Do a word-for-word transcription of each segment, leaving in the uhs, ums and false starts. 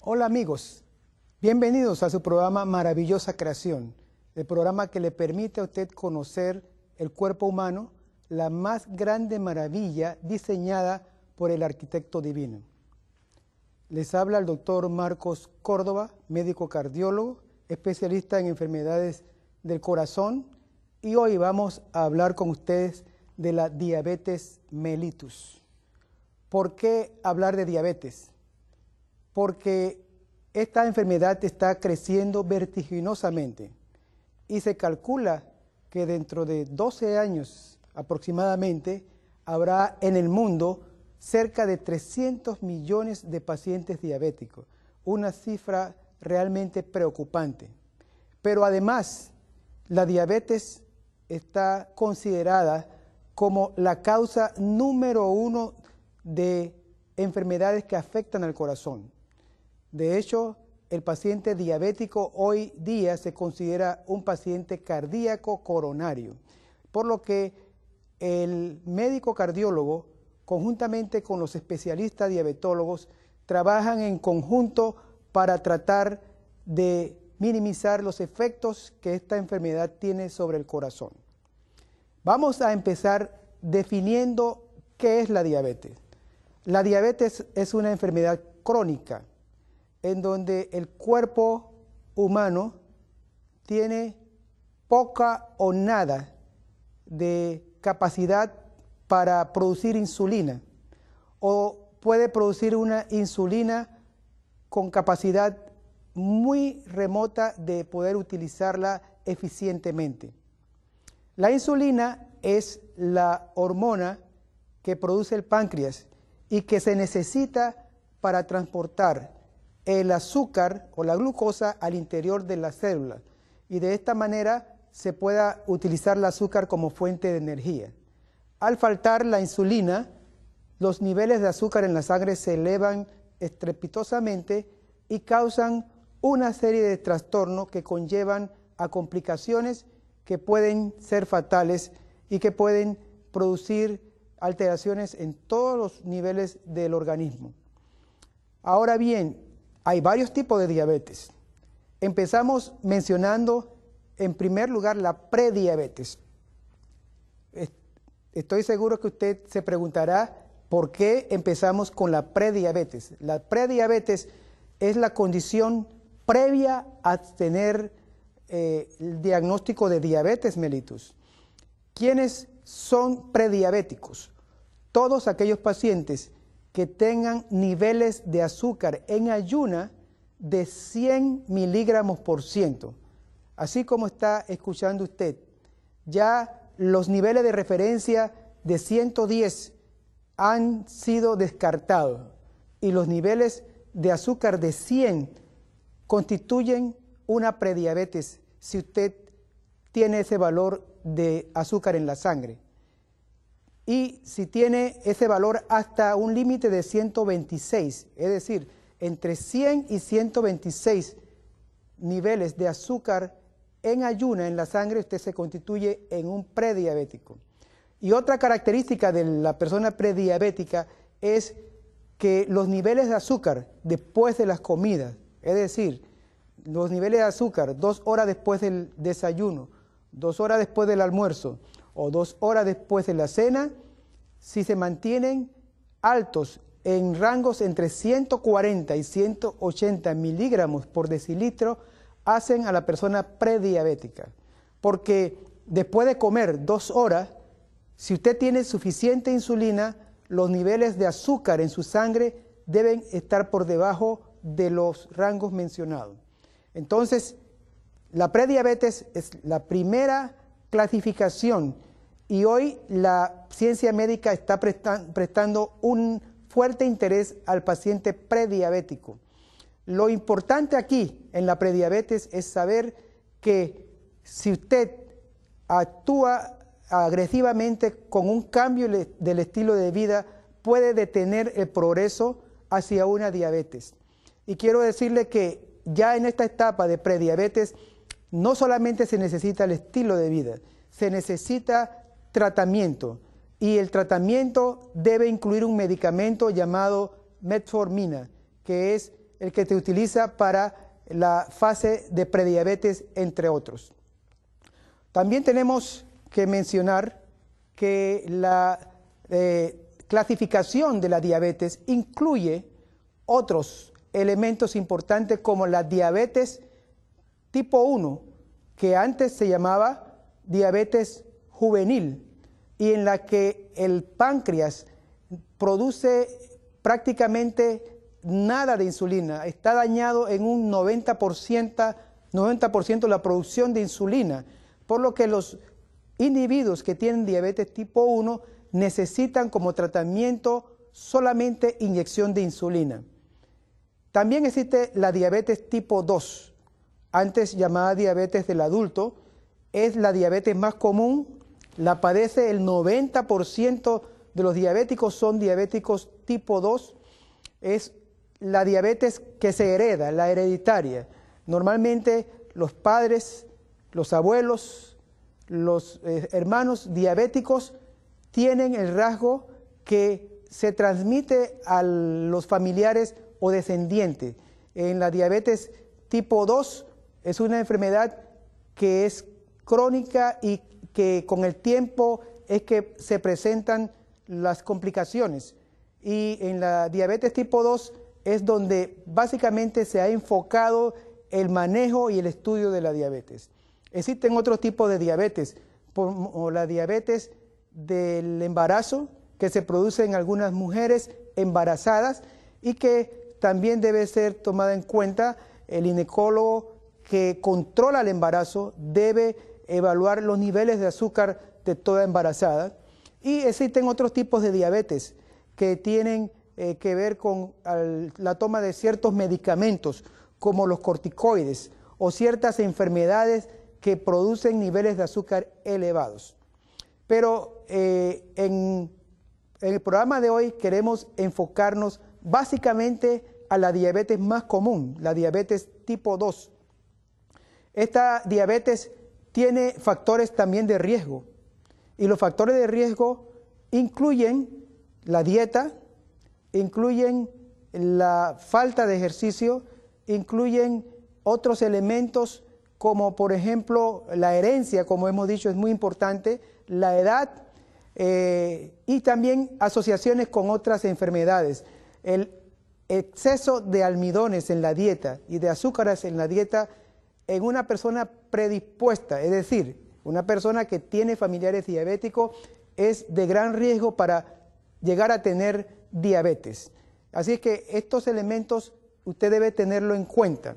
Hola amigos, bienvenidos a su programa Maravillosa Creación, el programa que le permite a usted conocer el cuerpo humano, la más grande maravilla diseñada por el arquitecto divino. Les habla el doctor Marcos Córdoba, médico cardiólogo, especialista en enfermedades del corazón, y hoy vamos a hablar con ustedes de la diabetes mellitus. ¿Por qué hablar de diabetes? Porque esta enfermedad está creciendo vertiginosamente y se calcula que dentro de doce años aproximadamente habrá en el mundo cerca de trescientos millones de pacientes diabéticos, una cifra realmente preocupante. Pero además, la diabetes está considerada como la causa número uno de enfermedades que afectan al corazón. De hecho, el paciente diabético hoy día se considera un paciente cardíaco coronario, por lo que el médico cardiólogo, conjuntamente con los especialistas diabetólogos, trabajan en conjunto para tratar de minimizar los efectos que esta enfermedad tiene sobre el corazón. Vamos a empezar definiendo qué es la diabetes. La diabetes es una enfermedad crónica, en donde el cuerpo humano tiene poca o nada de capacidad para producir insulina, o puede producir una insulina con capacidad muy remota de poder utilizarla eficientemente. La insulina es la hormona que produce el páncreas y que se necesita para transportar el azúcar o la glucosa al interior de la célula, y de esta manera se pueda utilizar el azúcar como fuente de energía. Al faltar la insulina, los niveles de azúcar en la sangre se elevan estrepitosamente y causan una serie de trastornos que conllevan a complicaciones que pueden ser fatales y que pueden producir alteraciones en todos los niveles del organismo. Ahora bien, hay varios tipos de diabetes. Empezamos mencionando en primer lugar la prediabetes. Estoy seguro que usted se preguntará por qué empezamos con la prediabetes. La prediabetes es la condición previa a tener eh, el diagnóstico de diabetes mellitus. ¿Quiénes son prediabéticos? Todos aquellos pacientes que tengan niveles de azúcar en ayuna de cien miligramos por ciento. Así como está escuchando usted, ya los niveles de referencia de ciento diez han sido descartados y los niveles de azúcar de cien constituyen una prediabetes si usted tiene ese valor de azúcar en la sangre. Y si tiene ese valor hasta un límite de ciento veintiséis, es decir, entre cien y ciento veintiséis niveles de azúcar en ayuna en la sangre, usted se constituye en un prediabético. Y otra característica de la persona prediabética es que los niveles de azúcar después de las comidas, es decir, los niveles de azúcar dos horas después del desayuno, dos horas después del almuerzo o dos horas después de la cena, si se mantienen altos en rangos entre ciento cuarenta y ciento ochenta miligramos por decilitro, hacen a la persona prediabética. Porque después de comer dos horas, si usted tiene suficiente insulina, los niveles de azúcar en su sangre deben estar por debajo de los rangos mencionados. Entonces, la prediabetes es la primera clasificación y hoy la ciencia médica está prestan, prestando un fuerte interés al paciente prediabético. Lo importante aquí en la prediabetes es saber que si usted actúa agresivamente con un cambio del estilo de vida, puede detener el progreso hacia una diabetes. Y quiero decirle que ya en esta etapa de prediabetes no solamente se necesita el estilo de vida, se necesita tratamiento, y el tratamiento debe incluir un medicamento llamado metformina, que es el que se utiliza para la fase de prediabetes, entre otros. También tenemos que mencionar que la eh, clasificación de la diabetes incluye otros elementos importantes como la diabetes tipo uno, que antes se llamaba diabetes juvenil, y en la que el páncreas produce prácticamente nada de insulina, está dañado en un noventa por ciento, noventa por ciento la producción de insulina, por lo que los individuos que tienen diabetes tipo uno necesitan como tratamiento solamente inyección de insulina. También existe la diabetes tipo dos, antes llamada diabetes del adulto, es la diabetes más común, la padece el noventa por ciento de los diabéticos, son diabéticos tipo dos, es la diabetes que se hereda, la hereditaria. Normalmente los padres, los abuelos, los eh, hermanos diabéticos tienen el rasgo que se transmite a los familiares o descendientes. En la diabetes tipo dos es una enfermedad que es crónica y que con el tiempo es que se presentan las complicaciones. Y en la diabetes tipo dos es donde básicamente se ha enfocado el manejo y el estudio de la diabetes. Existen otros tipos de diabetes, como la diabetes del embarazo, que se produce en algunas mujeres embarazadas y que también debe ser tomada en cuenta. El ginecólogo que controla el embarazo debe evaluar los niveles de azúcar de toda embarazada. Y existen otros tipos de diabetes que tienen eh, que ver con al, la toma de ciertos medicamentos, como los corticoides o ciertas enfermedades que producen niveles de azúcar elevados. Pero eh, en, en el programa de hoy queremos enfocarnos básicamente a la diabetes más común, la diabetes tipo dos. Esta diabetes tiene factores también de riesgo, y los factores de riesgo incluyen la dieta, incluyen la falta de ejercicio, incluyen otros elementos como por ejemplo la herencia, como hemos dicho es muy importante, la edad eh, y también asociaciones con otras enfermedades. El exceso de almidones en la dieta y de azúcares en la dieta en una persona predispuesta, es decir, una persona que tiene familiares diabéticos, es de gran riesgo para llegar a tener diabetes. Así es que estos elementos usted debe tenerlo en cuenta.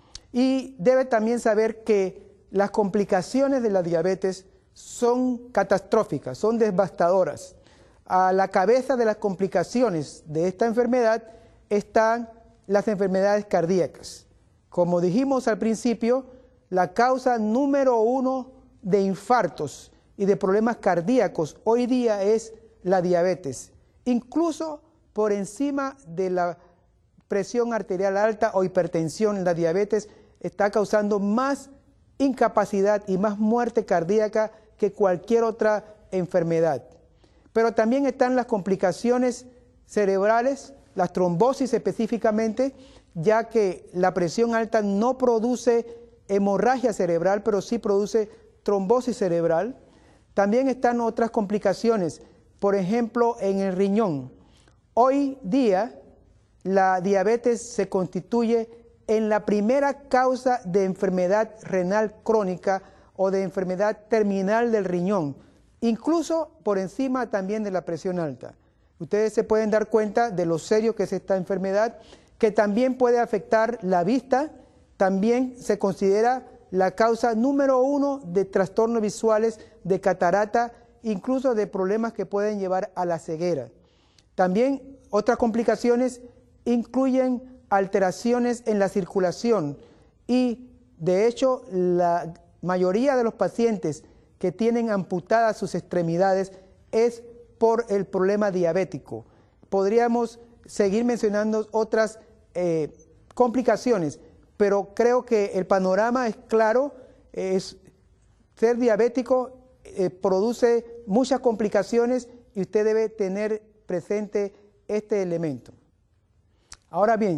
Y debe también saber que las complicaciones de la diabetes son catastróficas, son devastadoras. A la cabeza de las complicaciones de esta enfermedad están las enfermedades cardíacas. Como dijimos al principio, la causa número uno de infartos y de problemas cardíacos hoy día es la diabetes, incluso por encima de la presión arterial alta o hipertensión. La diabetes está causando más incapacidad y más muerte cardíaca que cualquier otra enfermedad. Pero también están las complicaciones cerebrales, las trombosis específicamente, ya que la presión alta no produce hemorragia cerebral, pero sí produce trombosis cerebral. También están otras complicaciones, por ejemplo, en el riñón. Hoy día, la diabetes se constituye en la primera causa de enfermedad renal crónica o de enfermedad terminal del riñón, incluso por encima también de la presión alta. Ustedes se pueden dar cuenta de lo serio que es esta enfermedad, que también puede afectar la vista. También se considera la causa número uno de trastornos visuales, de catarata, incluso de problemas que pueden llevar a la ceguera. También otras complicaciones incluyen alteraciones en la circulación y, de hecho, la mayoría de los pacientes que tienen amputadas sus extremidades es por el problema diabético. Podríamos seguir mencionando otras eh, complicaciones, pero creo que el panorama es claro. Es, ser diabético eh, produce muchas complicaciones y usted debe tener presente este elemento. Ahora bien,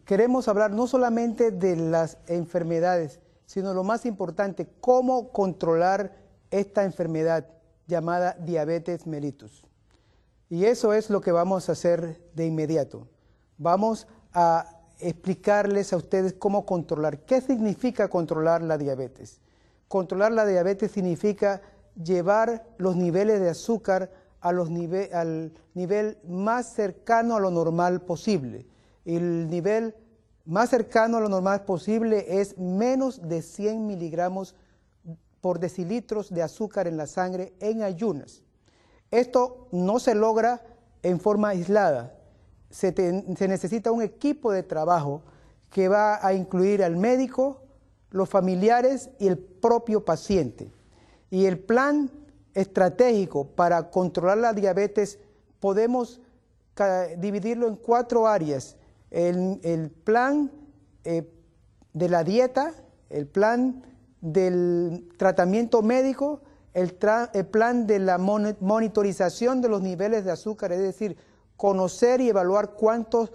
queremos hablar no solamente de las enfermedades, sino lo más importante, cómo controlar esta enfermedad llamada diabetes mellitus. Y eso es lo que vamos a hacer de inmediato. Vamos a explicarles a ustedes cómo controlar. ¿Qué significa controlar la diabetes? Controlar la diabetes significa llevar los niveles de azúcar a los nive- al nivel más cercano a lo normal posible. El nivel más cercano a lo normal posible es menos de cien miligramos por decilitros de azúcar en la sangre en ayunas. Esto no se logra en forma aislada. Se, te, se necesita un equipo de trabajo que va a incluir al médico, los familiares y el propio paciente. Y el plan estratégico para controlar la diabetes podemos dividirlo en cuatro áreas. El, el plan eh, de la dieta, el plan del tratamiento médico, el, tra el plan de la mon monitorización de los niveles de azúcar, es decir, conocer y evaluar cuántos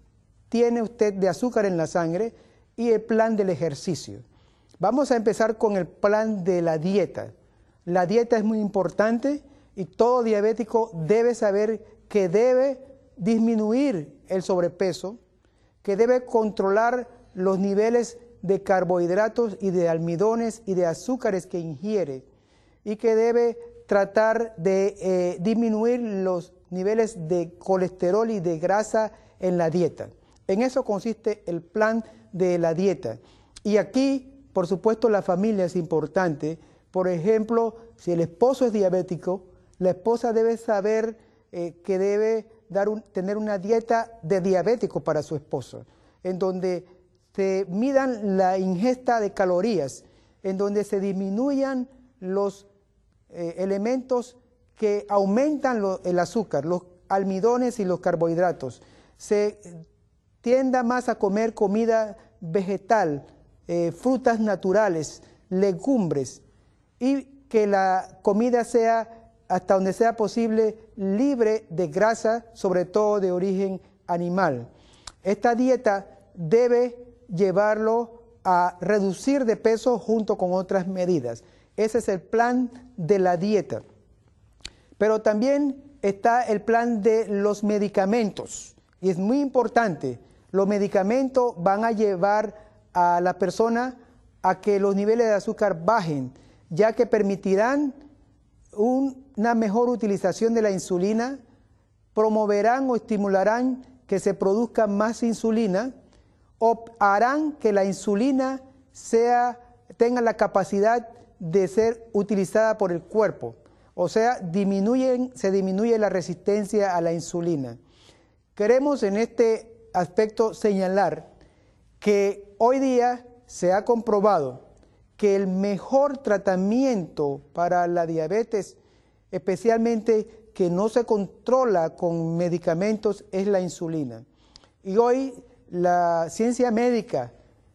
tiene usted de azúcar en la sangre, y el plan del ejercicio. Vamos a empezar con el plan de la dieta. La dieta es muy importante y todo diabético debe saber que debe disminuir el sobrepeso, que debe controlar los niveles de carbohidratos y de almidones y de azúcares que ingiere, y que debe tratar de eh, disminuir los niveles de colesterol y de grasa en la dieta. En eso consiste el plan de la dieta. Y aquí, por supuesto, la familia es importante. Por ejemplo, si el esposo es diabético, la esposa debe saber eh, que debe dar un, tener una dieta de diabético para su esposo, en donde se midan la ingesta de calorías, en donde se disminuyan los eh, elementos que aumentan lo, el azúcar, los almidones y los carbohidratos. Se tienda más a comer comida vegetal, eh, frutas naturales, legumbres, y que la comida sea, hasta donde sea posible, libre de grasa, sobre todo de origen animal. Esta dieta debe llevarlo a reducir de peso junto con otras medidas. Ese es el plan de la dieta. Pero también está el plan de los medicamentos, y es muy importante. Los medicamentos van a llevar a la persona a que los niveles de azúcar bajen, ya que permitirán un, una mejor utilización de la insulina, promoverán o estimularán que se produzca más insulina, o harán que la insulina sea, tenga la capacidad de ser utilizada por el cuerpo. O sea, disminuyen, se disminuye la resistencia a la insulina. Queremos en este aspecto señalar que hoy día se ha comprobado que el mejor tratamiento para la diabetes, especialmente que no se controla con medicamentos, es la insulina. Y hoy la ciencia médica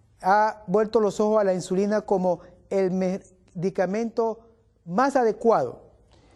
ha vuelto los ojos a la insulina como el medicamento más adecuado.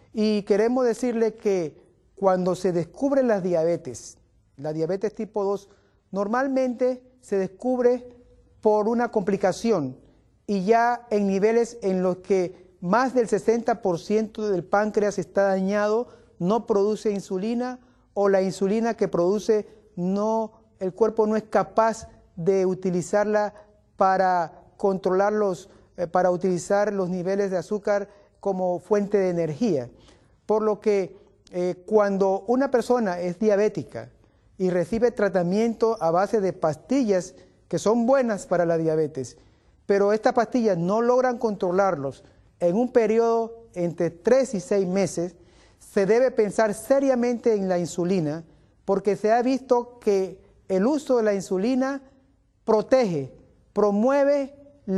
Y queremos decirle que cuando se descubre la diabetes, la diabetes tipo dos, normalmente se descubre por una complicación, y ya en niveles en los que más del sesenta por ciento del páncreas está dañado, no produce insulina, o la insulina que produce, no, el cuerpo no es capaz de utilizarla para controlar los, eh, para utilizar los niveles de azúcar como fuente de energía. Por lo que eh, cuando una persona es diabética y recibe tratamiento a base de pastillas que son buenas para la diabetes, pero estas pastillas no logran controlarlos en un periodo entre tres y seis meses, se debe pensar seriamente en la insulina, porque se ha visto que el uso de la insulina protege, promueve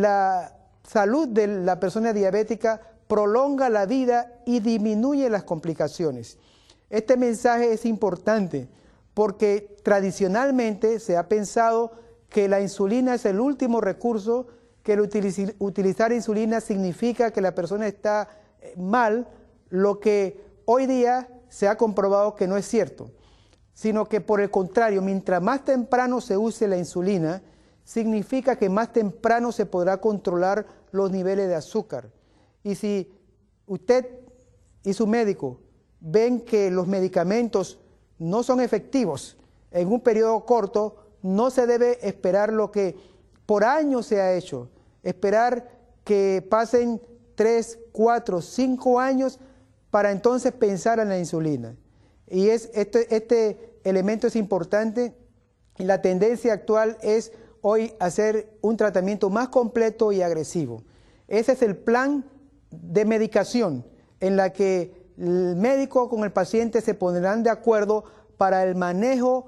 la salud de la persona diabética, prolonga la vida y disminuye las complicaciones. Este mensaje es importante porque tradicionalmente se ha pensado que la insulina es el último recurso, que el utiliz- utilizar insulina significa que la persona está mal, lo que hoy día se ha comprobado que no es cierto. sino que por el contrario, mientras más temprano se use la insulina, significa que más temprano se podrá controlar los niveles de azúcar. Y si usted y su médico ven que los medicamentos no son efectivos en un periodo corto, no se debe esperar lo que por años se ha hecho, esperar que pasen tres, cuatro, cinco años para entonces pensar en la insulina. Y es, este, este elemento es importante y la tendencia actual es hoy hacer un tratamiento más completo y agresivo. Ese es el plan de medicación en la que el médico con el paciente se pondrán de acuerdo para el manejo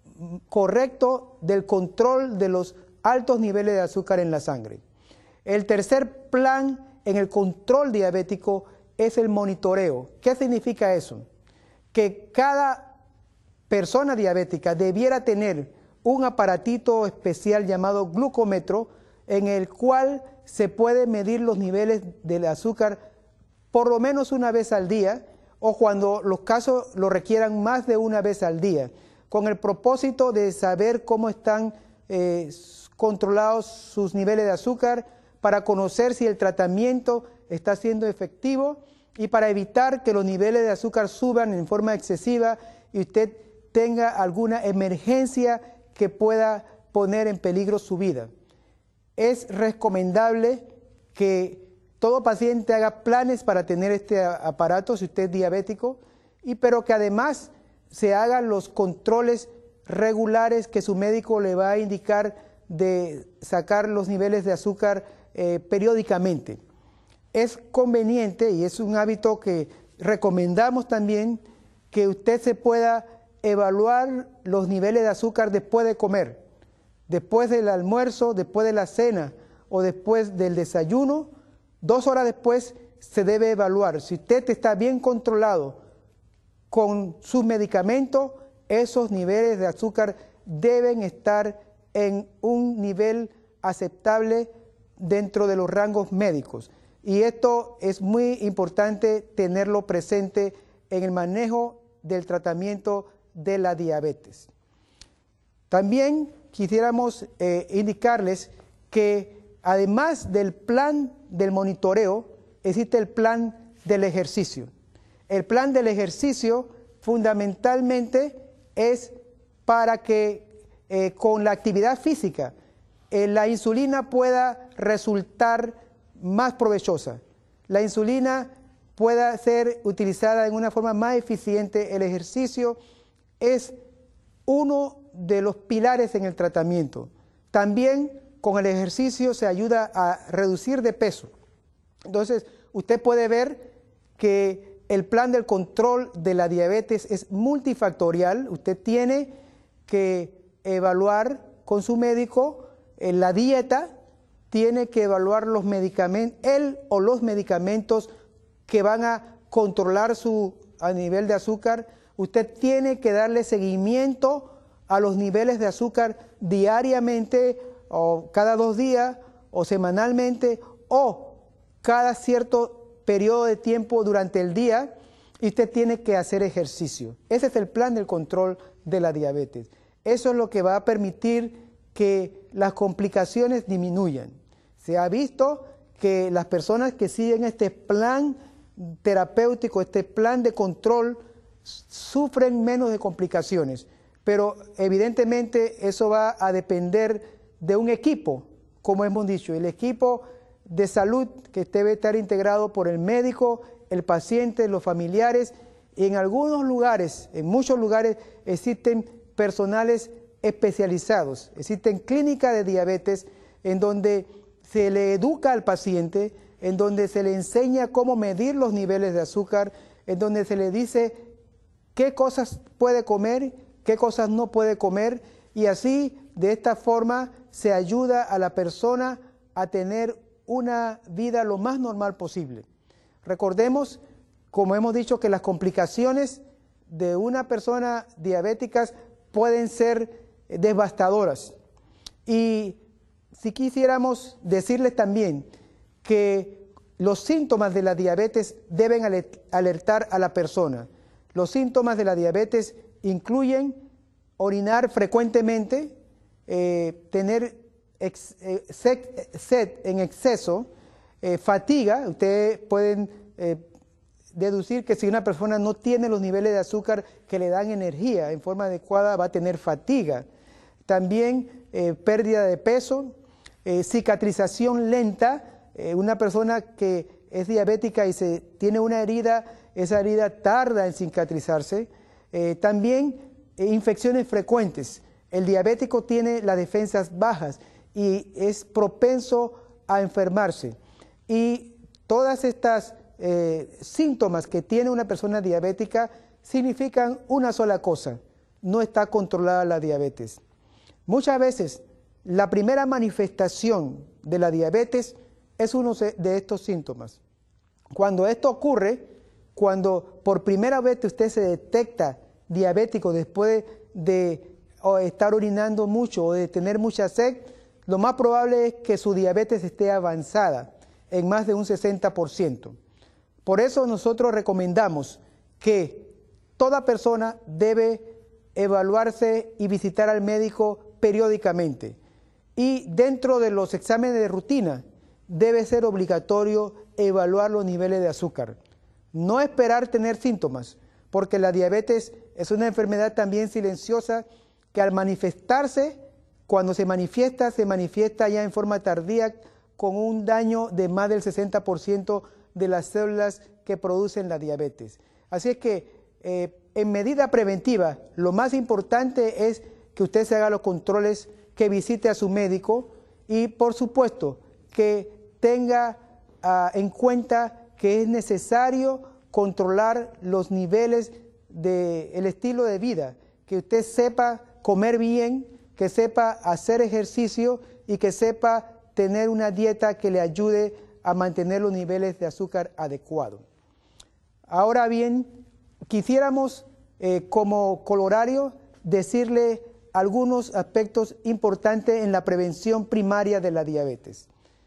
correcto del control de los altos niveles de azúcar en la sangre. El tercer plan en el control diabético es el monitoreo. ¿Qué significa eso? Que cada persona diabética debiera tener un aparatito especial llamado glucómetro en el cual se puede medir los niveles del azúcar por lo menos una vez al día o cuando los casos lo requieran más de una vez al día, con el propósito de saber cómo están eh, controlados sus niveles de azúcar, para conocer si el tratamiento está siendo efectivo y para evitar que los niveles de azúcar suban en forma excesiva y usted tenga alguna emergencia que pueda poner en peligro su vida. Es recomendable que todo paciente haga planes para tener este aparato si usted es diabético, y, pero que además se hagan los controles regulares que su médico le va a indicar de sacar los niveles de azúcar eh, periódicamente. Es conveniente y es un hábito que recomendamos también que usted se pueda evaluar los niveles de azúcar después de comer, después del almuerzo, después de la cena o después del desayuno. Dos horas después se debe evaluar. Si usted está bien controlado con sus medicamentos, esos niveles de azúcar deben estar en un nivel aceptable dentro de los rangos médicos. Y esto es muy importante tenerlo presente en el manejo del tratamiento de la diabetes. También quisiéramos eh, indicarles que además del plan del monitoreo, existe el plan del ejercicio. El plan del ejercicio fundamentalmente es para que eh, con la actividad física eh, la insulina pueda resultar más provechosa. La insulina pueda ser utilizada en una forma más eficiente. El ejercicio es uno de los pilares en el tratamiento. También con el ejercicio se ayuda a reducir de peso. Entonces, usted puede ver que el plan del control de la diabetes es multifactorial. Usted tiene que evaluar con su médico eh, la dieta, tiene que evaluar los medicamentos, él o los medicamentos que van a controlar su a nivel de azúcar. Usted tiene que darle seguimiento a los niveles de azúcar diariamente, o cada dos días, o semanalmente, o cada cierto periodo de tiempo durante el día, y usted tiene que hacer ejercicio. Ese es el plan del control de la diabetes. Eso es lo que va a permitir que las complicaciones disminuyan. Se ha visto que las personas que siguen este plan terapéutico, este plan de control, sufren menos de complicaciones, pero evidentemente eso va a depender de un equipo, como hemos dicho, el equipo de salud que debe estar integrado por el médico, el paciente, los familiares, y en algunos lugares, en muchos lugares, existen personales especializados, existen clínicas de diabetes en donde se le educa al paciente, en donde se le enseña cómo medir los niveles de azúcar, en donde se le dice qué cosas puede comer, qué cosas no puede comer, y así, de esta forma, se ayuda a la persona a tener una vida lo más normal posible. Recordemos, como hemos dicho, que las complicaciones de una persona diabética pueden ser devastadoras. Y si quisiéramos decirles también que los síntomas de la diabetes deben alertar a la persona. Los síntomas de la diabetes incluyen orinar frecuentemente, eh, tener ex, eh, sed, sed en exceso, eh, fatiga. Ustedes pueden eh, deducir que si una persona no tiene los niveles de azúcar que le dan energía en forma adecuada, va a tener fatiga. También eh, pérdida de peso, eh, cicatrización lenta. Eh, una persona que es diabética y se tiene una herida, esa herida tarda en cicatrizarse. Eh, también eh, infecciones frecuentes. El diabético tiene las defensas bajas y es propenso a enfermarse. Y todas estas eh, síntomas que tiene una persona diabética significan una sola cosa: no está controlada la diabetes. Muchas veces la primera manifestación de la diabetes es uno de estos síntomas. Cuando esto ocurre, cuando por primera vez usted se detecta diabético después de estar orinando mucho o de tener mucha sed, lo más probable es que su diabetes esté avanzada en más de un sesenta por ciento. Por eso nosotros recomendamos que toda persona debe evaluarse y visitar al médico periódicamente. Y dentro de los exámenes de rutina debe ser obligatorio evaluar los niveles de azúcar. No esperar tener síntomas, porque la diabetes es una enfermedad también silenciosa que al manifestarse, cuando se manifiesta, se manifiesta ya en forma tardía con un daño de más del sesenta por ciento de las células que producen la diabetes. Así es que eh, en medida preventiva, lo más importante es que usted se haga los controles, que visite a su médico y por supuesto que tenga uh, en cuenta que es necesario controlar los niveles del estilo de vida, que usted sepa comer bien, que sepa hacer ejercicio y que sepa tener una dieta que le ayude a mantener los niveles de azúcar adecuados. Ahora bien, quisiéramos eh, como colorario decirle algunos aspectos importantes en la prevención primaria de la diabetes.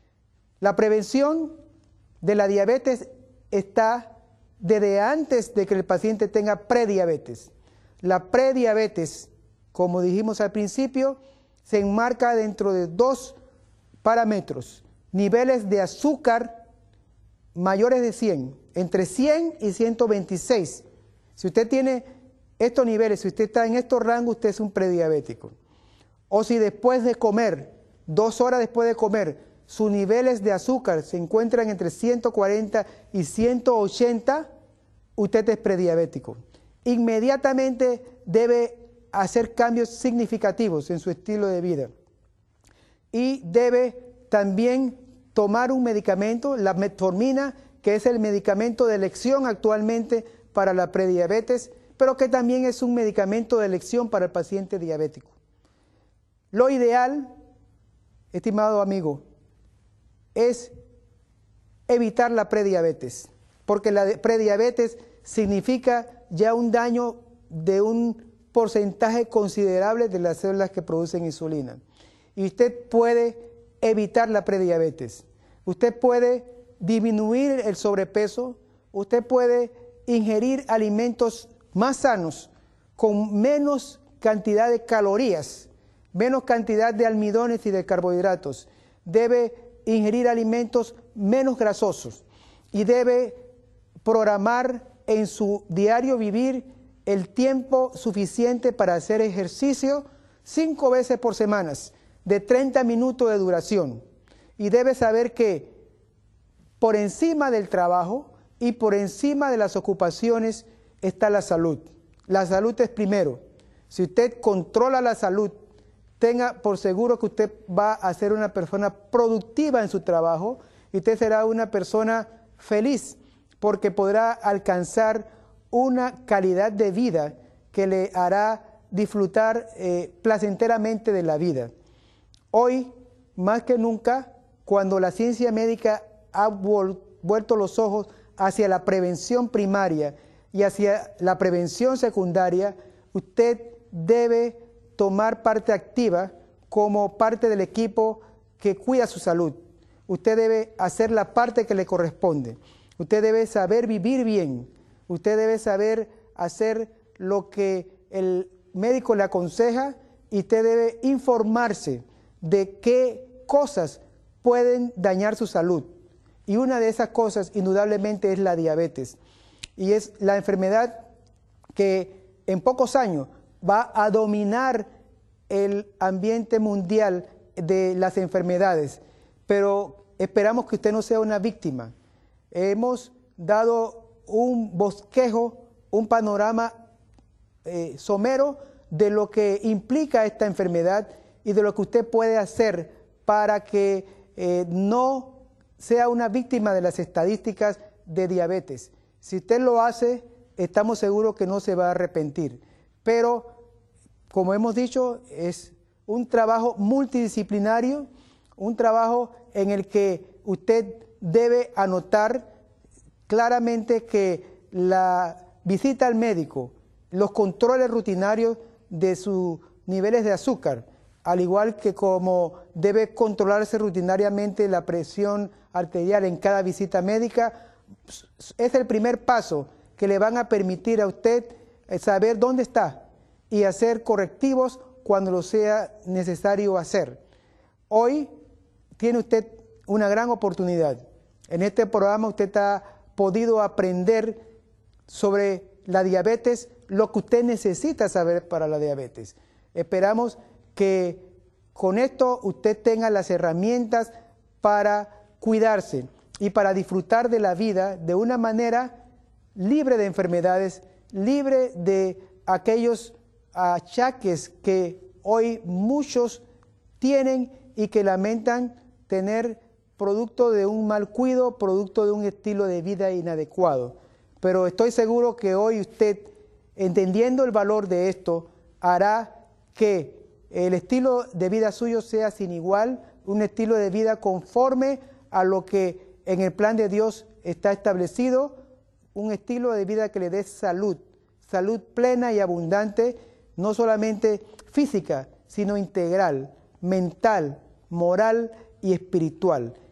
La prevención de la diabetes está desde antes de que el paciente tenga prediabetes. La prediabetes, como dijimos al principio, se enmarca dentro de dos parámetros: niveles de azúcar mayores de cien, entre cien y ciento veintiséis. Si usted tiene estos niveles, si usted está en estos rangos, usted es un prediabético. O si después de comer, dos horas después de comer, sus niveles de azúcar se encuentran entre ciento cuarenta y ciento ochenta, usted es prediabético. Inmediatamente debe hacer cambios significativos en su estilo de vida. Y debe también tomar un medicamento, la metformina, que es el medicamento de elección actualmente para la prediabetes, pero que también es un medicamento de elección para el paciente diabético. Lo ideal, estimado amigo, es evitar la prediabetes, porque la prediabetes significa ya un daño de un porcentaje considerable de las células que producen insulina. Y usted puede evitar la prediabetes. Usted puede disminuir el sobrepeso, usted puede ingerir alimentos más sanos, con menos cantidad de calorías, menos cantidad de almidones y de carbohidratos. Debe ingerir alimentos menos grasosos y debe programar en su diario vivir el tiempo suficiente para hacer ejercicio cinco veces por semana, de treinta minutos de duración. Y debe saber que por encima del trabajo y por encima de las ocupaciones está la salud. La salud es primero. Si usted controla la salud, tenga por seguro que usted va a ser una persona productiva en su trabajo y usted será una persona feliz porque podrá alcanzar una calidad de vida que le hará disfrutar eh, placenteramente de la vida. Hoy, más que nunca, cuando la ciencia médica ha vuelto los ojos hacia la prevención primaria y hacia la prevención secundaria, usted debe tomar parte activa como parte del equipo que cuida su salud. Usted debe hacer la parte que le corresponde. Usted debe saber vivir bien. Usted debe saber hacer lo que el médico le aconseja y usted debe informarse de qué cosas pueden dañar su salud. Y una de esas cosas, indudablemente, es la diabetes. Y es la enfermedad que en pocos años va a dominar el ambiente mundial de las enfermedades. Pero esperamos que usted no sea una víctima. Hemos dado un bosquejo, un panorama eh, somero de lo que implica esta enfermedad y de lo que usted puede hacer para que eh, no sea una víctima de las estadísticas de diabetes. Si usted lo hace, estamos seguros que no se va a arrepentir. Pero, como hemos dicho, es un trabajo multidisciplinario, un trabajo en el que usted debe anotar claramente que la visita al médico, los controles rutinarios de sus niveles de azúcar, al igual que como debe controlarse rutinariamente la presión arterial en cada visita médica, es el primer paso que le van a permitir a usted saber dónde está y hacer correctivos cuando lo sea necesario hacer. Hoy tiene usted una gran oportunidad. En este programa usted ha podido aprender sobre la diabetes, lo que usted necesita saber para la diabetes. Esperamos que con esto usted tenga las herramientas para cuidarse y para disfrutar de la vida de una manera libre de enfermedades, libre de aquellos achaques que hoy muchos tienen y que lamentan tener producto de un mal cuidado, producto de un estilo de vida inadecuado. Pero estoy seguro que hoy usted, entendiendo el valor de esto, hará que el estilo de vida suyo sea sin igual, un estilo de vida conforme a lo que en el plan de Dios está establecido, un estilo de vida que le dé salud, salud plena y abundante, no solamente física, sino integral, mental, moral y espiritual.